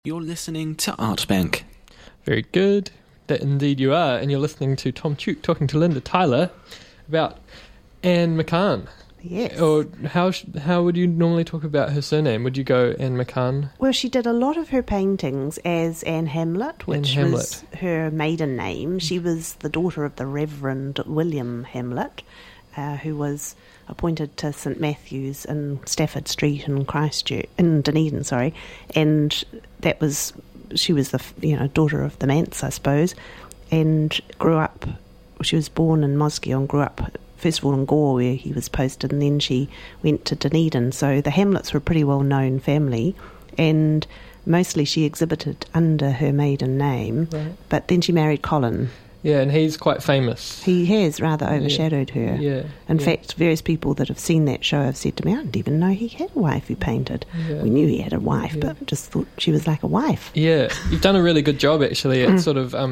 You're listening to Artbank. Very good. That indeed you are. And you're listening to Tom Tuke talking to Linda Tyler about Anne McCann. Yes. Or how would you normally talk about her surname? Would you go Anne McCann? Well, she did a lot of her paintings as Anne Hamlet, which was her maiden name. She was the daughter of the Reverend William Hamlet, who was appointed to St Matthew's in Stafford Street in Christchurch, in Dunedin, and she was the daughter of the Manse, I suppose, and grew up. She was born in Mosgiel and grew up first of all in Gore, where he was posted, and then she went to Dunedin. So the Hamlets were a pretty well known family, and mostly she exhibited under her maiden name. Right. But then she married Colin. Yeah, and he's quite famous. He has rather overshadowed her. Yeah. In fact, various people that have seen that show have said to me, I didn't even know he had a wife who painted. Yeah. We knew he had a wife, but just thought she was like a wife. Yeah, you've done a really good job, actually, at sort of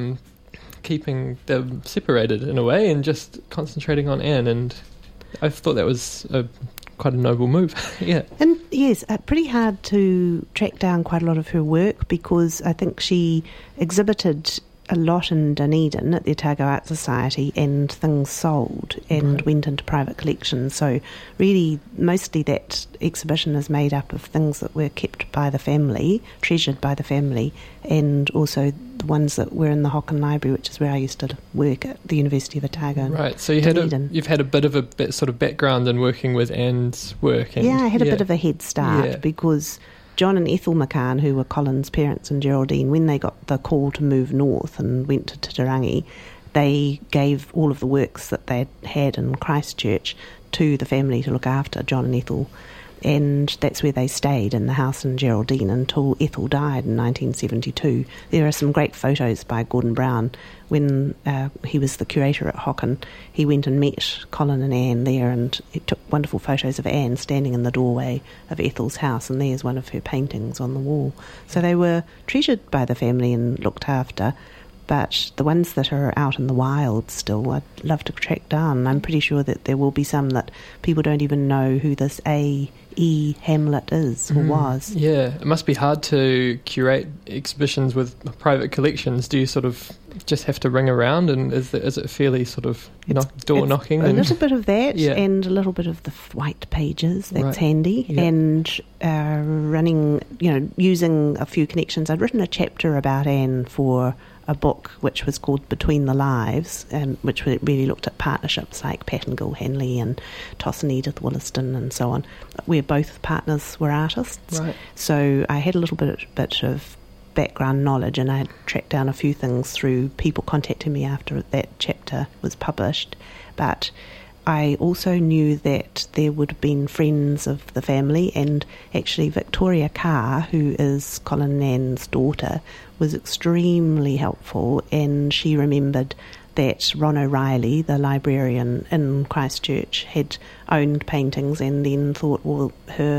keeping them separated in a way and just concentrating on Anne, and I thought that was quite a noble move. Yeah. And yes, pretty hard to track down quite a lot of her work, because I think she exhibited a lot in Dunedin at the Otago Art Society, and things sold and went into private collections. So really, mostly that exhibition is made up of things that were kept by the family, treasured by the family, and also the ones that were in the Hocken Library, which is where I used to work at the University of Otago. Right, so you've had a bit of a sort of background in working with Anne's work. And, I had a bit of a head start because John and Ethel McCann, who were Colin's parents and Geraldine, when they got the call to move north and went to Titirangi, they gave all of the works that they had in Christchurch to the family to look after, John and Ethel. And that's where they stayed, in the house in Geraldine, until Ethel died in 1972. There are some great photos by Gordon Brown. When he was the curator at Hocken, he went and met Colin and Anne there, and he took wonderful photos of Anne standing in the doorway of Ethel's house, and there's one of her paintings on the wall. So they were treasured by the family and looked after. But the ones that are out in the wild still, I'd love to track down. I'm pretty sure that there will be some that people don't even know who this A.E. Hamlet is or was. Yeah, it must be hard to curate exhibitions with private collections. Do you sort of just have to ring around, and is it fairly sort of door knocking? A little bit of that, and a little bit of the white pages. That's handy. Yeah. And running, using a few connections. I'd written a chapter about Anne for a book which was called Between the Lives, which really looked at partnerships like Pat and Gil Henley and Toss and Edith Williston and so on, where both partners were artists. Right. So I had a little bit of background knowledge, and I had tracked down a few things through people contacting me after that chapter was published. But I also knew that there would have been friends of the family, and actually Victoria Carr, who is Colin and Anne's daughter, was extremely helpful, and she remembered that Ron O'Reilly, the librarian in Christchurch, had owned paintings, and then thought, well,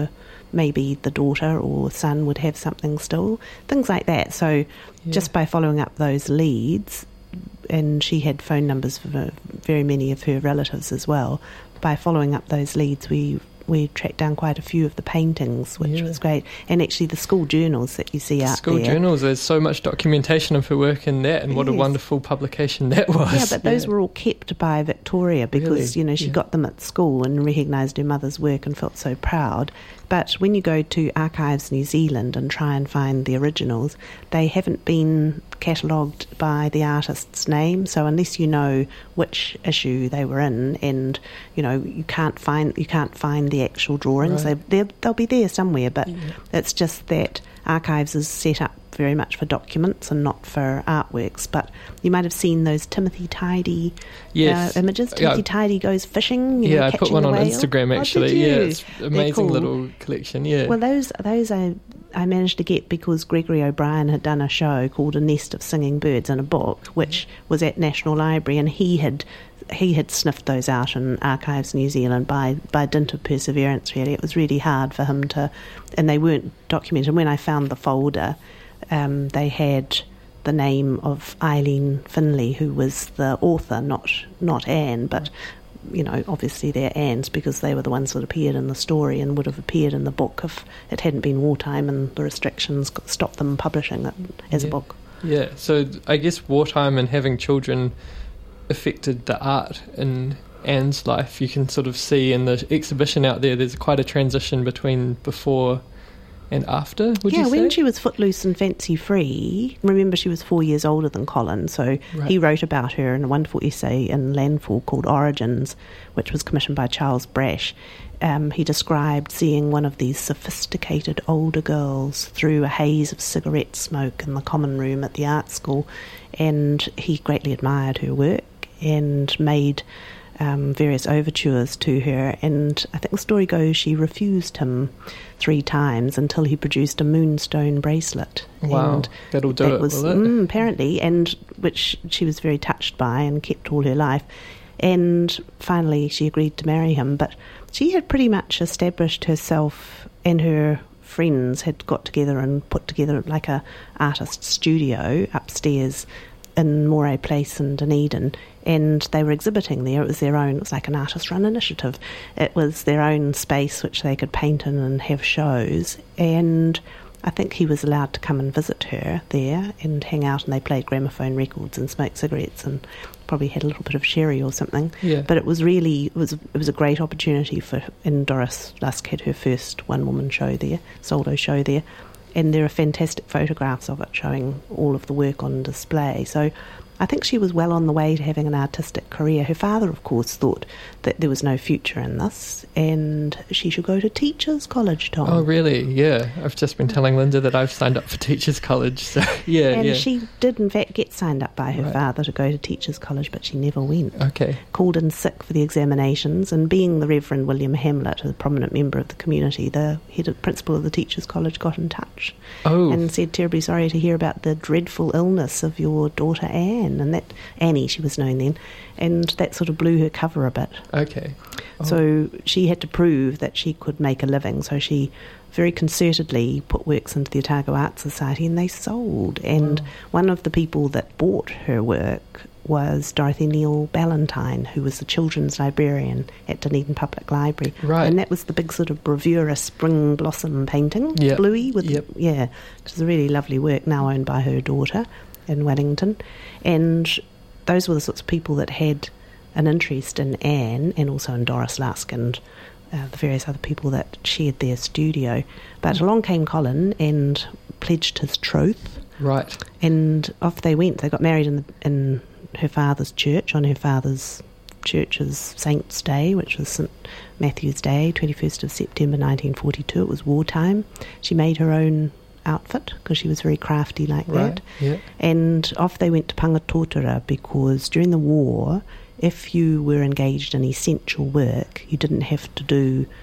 maybe the daughter or son would have something still, things like that. So just by following up those leads, and she had phone numbers for very many of her relatives as well. By following up those leads, we tracked down quite a few of the paintings, which was great. And actually the school journals that you see out there. School journals, there's so much documentation of her work in that, and what a wonderful publication that was. Yeah, but those were all kept by Victoria because, she got them at school and recognised her mother's work and felt so proud. But when you go to Archives New Zealand and try and find the originals, they haven't been catalogued by the artist's name. So unless you know which issue they were in, and you can't find the actual drawings. Right. They'll be there somewhere, but it's just that Archives is set up very much for documents and not for artworks. But you might have seen those Timothy Tidy images. Timothy Tidy goes fishing. I put one on Instagram actually. It's amazing little collection. Yeah. Well, those I managed to get because Gregory O'Brien had done a show called A Nest of Singing Birds in a book, which was at National Library, and he had sniffed those out in Archives New Zealand by dint of perseverance, really. It was really hard for him to, and they weren't documented. When I found the folder, they had the name of Eileen Finlay, who was the author, not Anne, but obviously they're Anne's because they were the ones that appeared in the story and would have appeared in the book if it hadn't been wartime and the restrictions stopped them publishing it as a book. Yeah, so I guess wartime and having children affected the art in Anne's life. You can sort of see in the exhibition out there's quite a transition between before and after, would you say? Yeah, when she was footloose and fancy-free, remember she was 4 years older than Colin, so he wrote about her in a wonderful essay in Landfall called Origins, which was commissioned by Charles Brash. He described seeing one of these sophisticated older girls through a haze of cigarette smoke in the common room at the art school, and he greatly admired her work and made various overtures to her, and I think the story goes she refused him 3 times until he produced a moonstone bracelet. Wow, and that'll do it, will it? Apparently, and which she was very touched by and kept all her life. And finally she agreed to marry him, but she had pretty much established herself, and her friends had got together and put together like a artist studio upstairs in Moray Place in Dunedin, and they were exhibiting there. It was like an artist-run initiative. It was their own space which they could paint in and have shows, and I think he was allowed to come and visit her there and hang out, and they played gramophone records and smoked cigarettes and probably had a little bit of sherry or something. Yeah. But it was a great opportunity and Doris Lusk had her first one-woman show there, solo show there, and there are fantastic photographs of it showing all of the work on display. So I think she was well on the way to having an artistic career. Her father, of course, thought that there was no future in this and she should go to Teachers College, Tom. Oh, really? Yeah. I've just been telling Linda that I've signed up for Teachers College. So, and she did, in fact, get signed up by her father to go to Teachers College, but she never went. Okay. Called in sick for the examinations, and being the Reverend William Hamlet, a prominent member of the community, the principal of the Teachers College got in touch and said, terribly sorry to hear about the dreadful illness of your daughter Anne. And that Annie, she was known then, and that sort of blew her cover a bit. Okay. So she had to prove that she could make a living, so she very concertedly put works into the Otago Art Society, and they sold. And one of the people that bought her work was Dorothy Neal Ballantyne, who was the children's librarian at Dunedin Public Library. Right. And that was the big sort of bravura spring blossom painting, bluey, which is a really lovely work, now owned by her daughter in Wellington. And those were the sorts of people that had an interest in Anne and also in Doris Lusk and the various other people that shared their studio. But along came Colin and pledged his troth. Right. And off they went. They got married in her father's church, on her father's church's Saint's Day, which was St Matthew's Day, 21st of September 1942. It was wartime. She made her own outfit because she was very crafty like that. Yeah. And off they went to Pangatotara, because during the war, if you were engaged in essential work, you didn't have to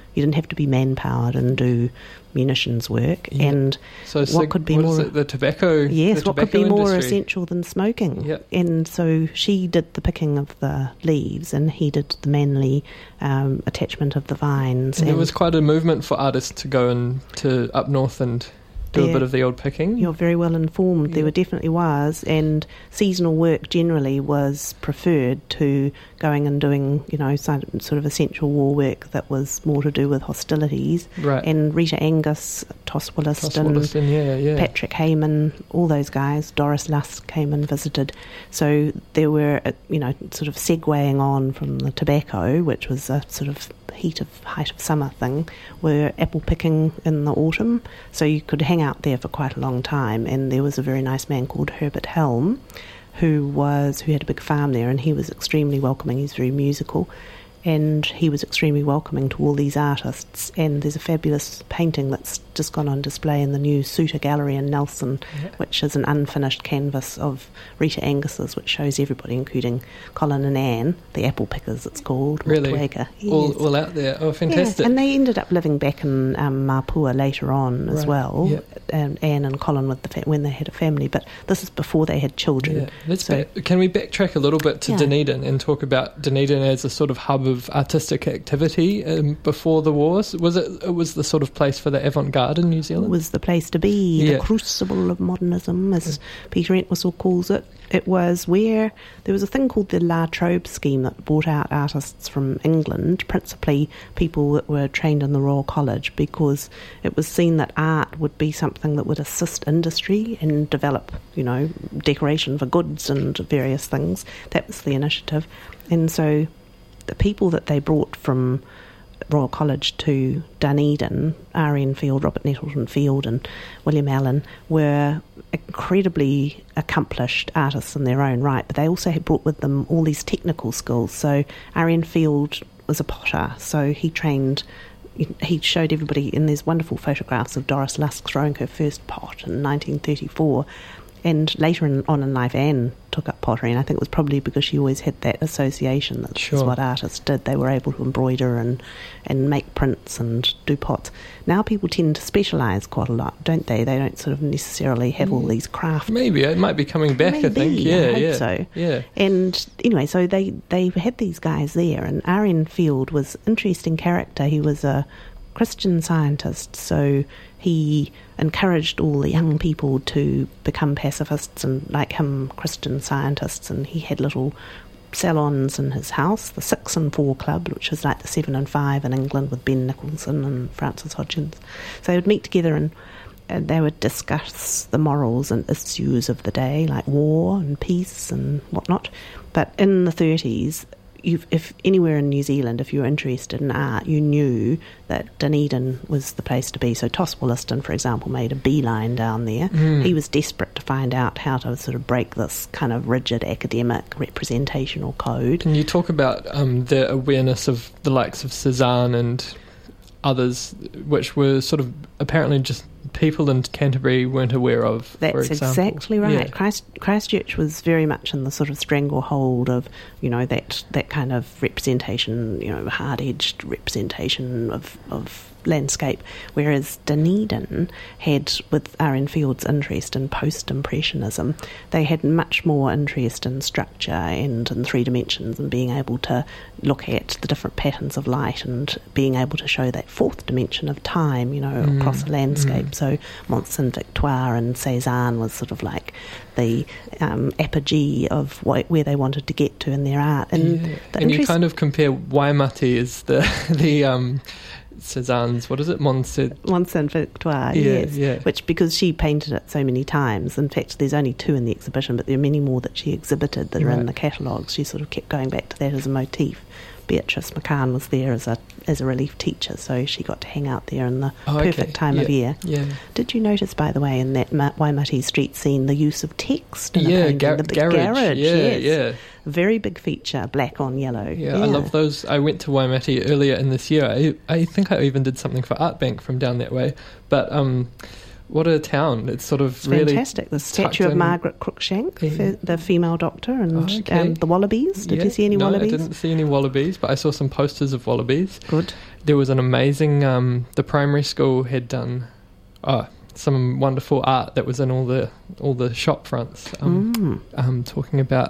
be manpowered and do munitions work. Yeah. And so what could be more the tobacco? Yes, the what could be more industry. essential than smoking? Yep. And so she did the picking of the leaves, and he did the manly attachment of the vines. And there was quite a movement for artists to go to up north and do a bit of the old picking. You're very well informed. There definitely was, and seasonal work generally was preferred to going and doing, sort of essential war work that was more to do with hostilities. Right. And Rita Angus, Tos Williston, Patrick Heyman, all those guys, Doris Lusk came and visited. So there were, sort of segueing on from the tobacco, which was a sort of height of summer thing, were apple picking in the autumn, so you could hang out there for quite a long time. And there was a very nice man called Herbert Helm who had a big farm there, and he was extremely welcoming. He's very musical, and he was extremely welcoming to all these artists. And there's a fabulous painting that's just gone on display in the new Suter Gallery in Nelson, which is an unfinished canvas of Rita Angus's, which shows everybody, including Colin and Anne, the apple pickers it's called. Really? Yes. All out there. Oh, fantastic. Yeah. And they ended up living back in Mapua later on as well, Anne and Colin when they had a family, but this is before they had children. Yeah. Can we backtrack a little bit to Dunedin and talk about Dunedin as a sort of hub of artistic activity before the wars. It was the sort of place for the avant-garde in New Zealand? It was the place to be, the crucible of modernism, as Peter Entwistle calls it. It was where there was a thing called the La Trobe scheme that brought out artists from England, principally people that were trained in the Royal College, because it was seen that art would be something that would assist industry and develop, decoration for goods and various things. That was the initiative. And so the people that they brought from Royal College to Dunedin, R.N. Field, Robert Nettleton Field and William Allen, were incredibly accomplished artists in their own right, but they also had brought with them all these technical skills. So R.N. Field was a potter, so he showed everybody, and there's wonderful photographs of Doris Lusk throwing her first pot in 1934. And later on in life, Anne took up pottery, and I think it was probably because she always had that association that that's what artists did. They were able to embroider and make prints and do pots. Now people tend to specialise quite a lot, don't they? They don't sort of necessarily have all these crafts. Maybe it might be coming back. I think, I hope so. Yeah. And anyway, so they had these guys there, and R.N. Field was an interesting character. He was a Christian Scientist, so he encouraged all the young people to become pacifists and, like him, Christian Scientists, and he had little salons in his house, the 6 and 4 Club, which is like the 7 and 5 in England with Ben Nicholson and Francis Hodgins. So they would meet together and they would discuss the morals and issues of the day, like war and peace and whatnot. But in the 30s, if anywhere in New Zealand, if you were interested in art, you knew that Dunedin was the place to be. So Tos Wollaston, for example, made a beeline down there. He was desperate to find out how to sort of break this kind of rigid academic representational code. Can you talk about the awareness of the likes of Cézanne and others, which were sort of apparently just people in Canterbury weren't aware of? That's exactly right. Yeah. Christchurch was very much in the sort of stranglehold of, that kind of representation, hard-edged representation of landscape, whereas Dunedin had, with R.N. Field's interest in post-impressionism, they had much more interest in structure and in 3 dimensions and being able to look at the different patterns of light and being able to show that 4th dimension of time, across a landscape. So Mont Saint-Victoire and Cézanne was sort of like the apogee of where they wanted to get to in their art. And you kind of compare Waimate as the Cézanne's, what is it? Mont Saint-Victoire, yes. Which, because she painted it so many times, in fact there's only 2 in the exhibition, but there are many more that she exhibited that are in the catalogues. She sort of kept going back to that as a motif. Beatrice McCann was there as a relief teacher, so she got to hang out there in the perfect time of year. Yeah. Did you notice, by the way, in that Waimate street scene, the use of text in a painting? The big garage. Yeah. Very big feature, black on yellow. Yeah, I love those. I went to Waimate earlier in this year. I think I even did something for Art Bank from down that way. But what a town. It's sort of it's really fantastic. The statue of Margaret Cruikshank, the female doctor, and the wallabies. Did you see any wallabies? No, I didn't see any wallabies, but I saw some posters of wallabies. Good. There was an amazing... the primary school had done some wonderful art that was in all the shop fronts, talking about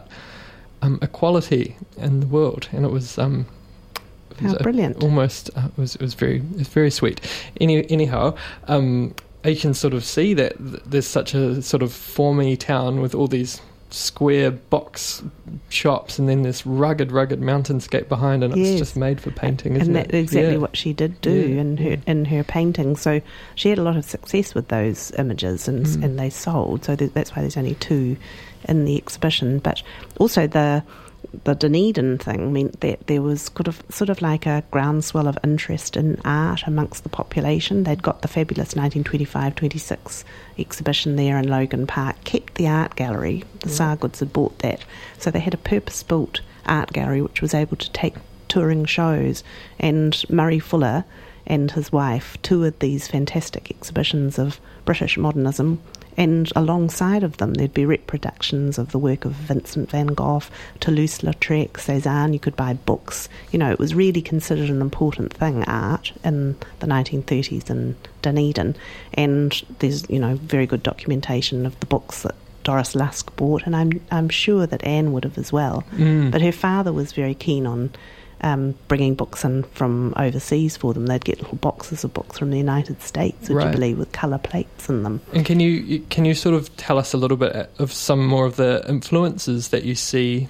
equality in the world, and it was... How brilliant! Almost, it was very sweet. Anyhow, you can sort of see that there's such a sort of formy town with all these square box shops, and then this rugged mountainscape behind, and it's just made for painting, isn't it? And that's exactly what she did do in her painting. So she had a lot of success with those images, and they sold. So that's why there's only 2 in the exhibition. But also the Dunedin thing meant that there was sort of like a groundswell of interest in art amongst the population. They'd got the fabulous 1925-26 exhibition there in Logan Park, kept the art gallery. The Sargoods had bought that. So they had a purpose-built art gallery which was able to take touring shows. And Murray Fuller and his wife toured these fantastic exhibitions of British modernism, and alongside of them there'd be reproductions of the work of Vincent van Gogh, Toulouse-Lautrec, Cézanne. You could buy books. It was really considered an important thing, art, in the 1930s in Dunedin. And there's, very good documentation of the books that Doris Lusk bought, and I'm sure that Anne would have as well. But her father was very keen on bringing books in from overseas for them. They'd get little boxes of books from the United States, would you believe, with colour plates in them. And can you sort of tell us a little bit of some more of the influences that you see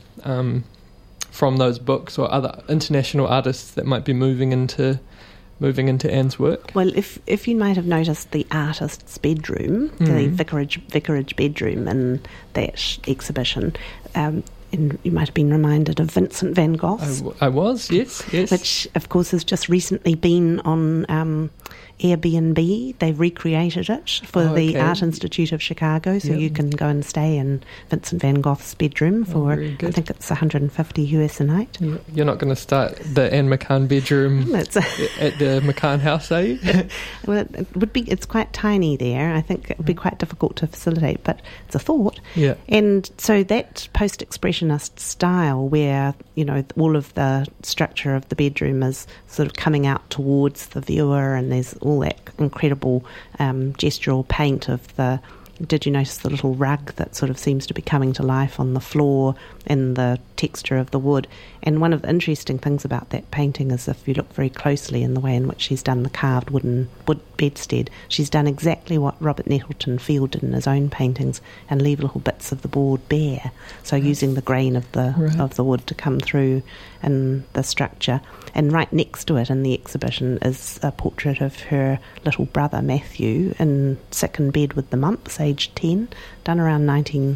from those books, or other international artists that might be moving into Anne's work? Well, if you might have noticed the artist's bedroom, the vicarage bedroom in that exhibition, and you might have been reminded of Vincent van Gogh. I was, yes. Which, of course, has just recently been on Airbnb. They've recreated it for the Art Institute of Chicago, so you can go and stay in Vincent van Gogh's bedroom for, I think it's $150 US a night. You're not going to start the Anne McCann bedroom at the McCann house, are you? Well, it would be. It's quite tiny there. I think it would be quite difficult to facilitate, but it's a thought. Yeah. And so that post-expressionist style, where all of the structure of the bedroom is sort of coming out towards the viewer, and there's all that incredible gestural paint of the... Did you notice the little rug that sort of seems to be coming to life on the floor, and the texture of the wood? And one of the interesting things about that painting is, if you look very closely in the way in which she's done the carved wood bedstead, she's done exactly what Robert Nettleton Field did in his own paintings, and leave little bits of the board bare. So using the grain of the wood to come through in the structure. And right next to it in the exhibition is a portrait of her little brother Matthew, sick in bed with the mumps, aged 10, done around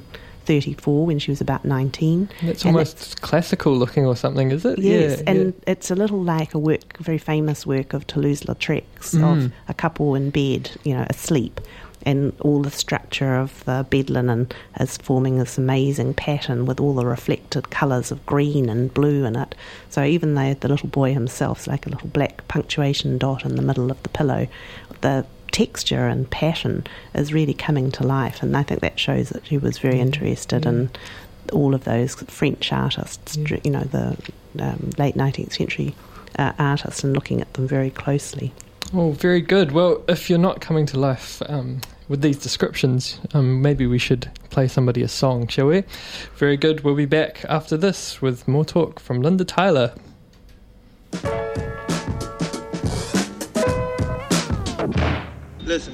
1934 when she was about 19. It's almost classical looking or something, is it? Yes, it's a little like a very famous work of Toulouse-Lautrec's of a couple in bed, asleep. And all the structure of the bed linen is forming this amazing pattern with all the reflected colours of green and blue in it. So even though the little boy himself's like a little black punctuation dot in the middle of the pillow, the texture and pattern is really coming to life. And I think that shows that she was very interested in all of those French artists, the late 19th century artists, and looking at them very closely. Oh, very good. Well, if you're not coming to life with these descriptions, maybe we should play somebody a song, shall we? Very good. We'll be back after this with more talk from Linda Tyler. Listen.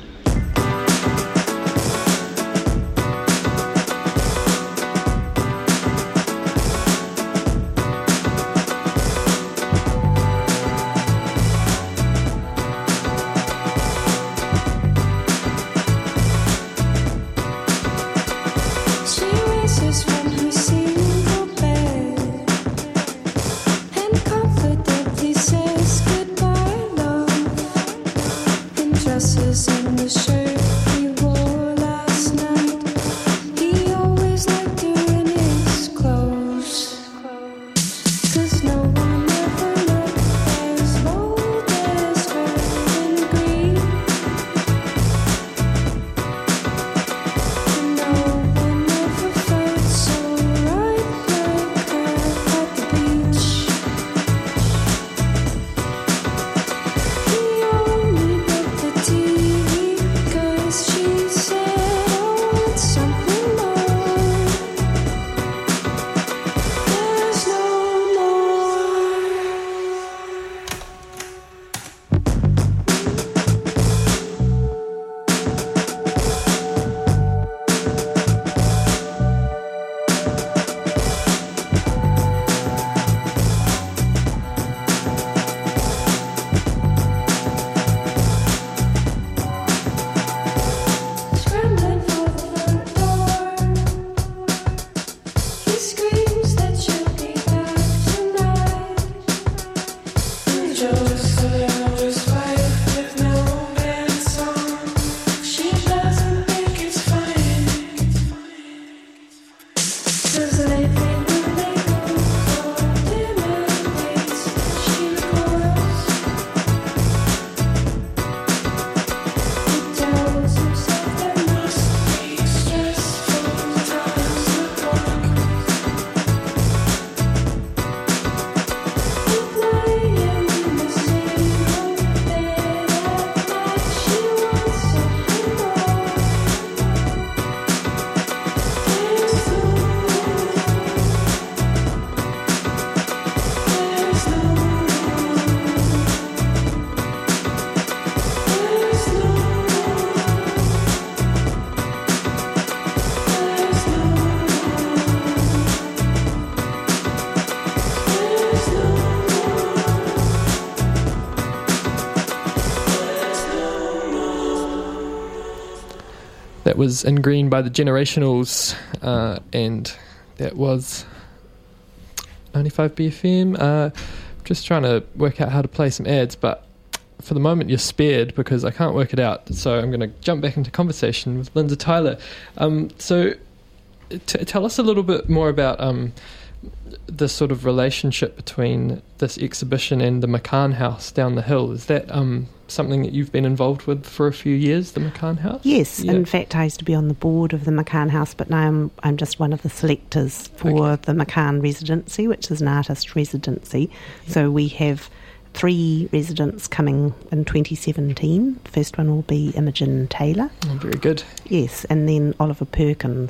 that was in green by the Generationals, and that was 95 BFM. Just trying to work out how to play some ads, but for the moment you're spared because I can't work it out, so I'm going to jump back into conversation with Linda Tyler. So tell us a little bit more about the sort of relationship between this exhibition and the McCann House down the hill. Is that something that you've been involved with for a few years, the McCann House? Yes, in fact I used to be on the board of the McCann House, but now I'm just one of the selectors for the McCann Residency, which is an artist residency. So we have 3 residents coming in 2017. The first one will be Imogen Taylor. Oh, very good. Yes, and then Oliver Perkins